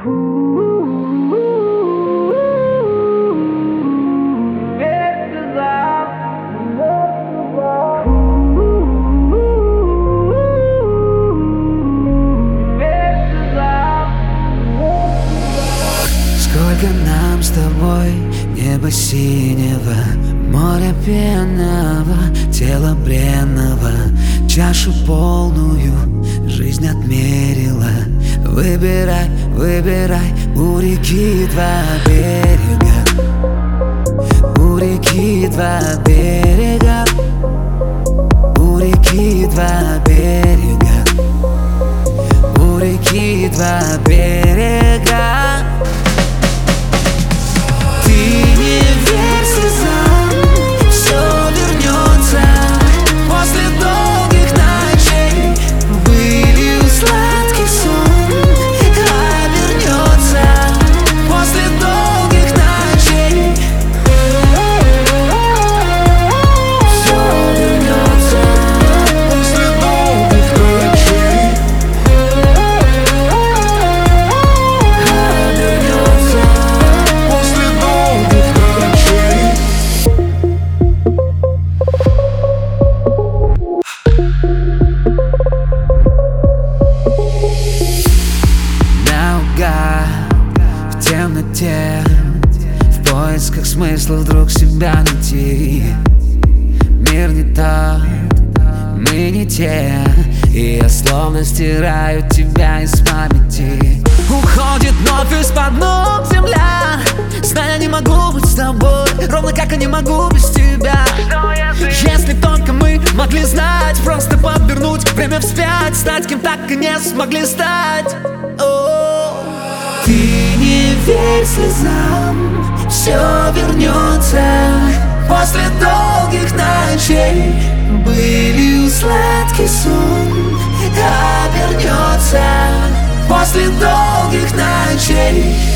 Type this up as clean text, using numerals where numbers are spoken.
Сколько нам с тобой неба синего, море пенного, тело бренного, чашу полную жизнь отмерила. Выбирай, выбирай, у реки два берега, у реки два берега, у реки два берега, у реки два берега. Ты не верь слезам, все вернется после долгих ночей. Вылью сладкий сон, обернется после долгих ночей. Все вернется после долгих ночей. Обернется после долгих ночей. Наугад в темноте, в поисках смысла вдруг себя найти. Мир не тот, мы не те, и я словно стираю тебя из памяти. Уходит вновь из-под ног земля, зная, не могу быть с тобой, ровно как и не могу без тебя. Если б только мы могли знать, просто повернуть время вспять, стать кем так и не смогли стать. Ты не верь слезам, все вернется после долгих ночей. Былью сладкий сон обернется после долгих ночей.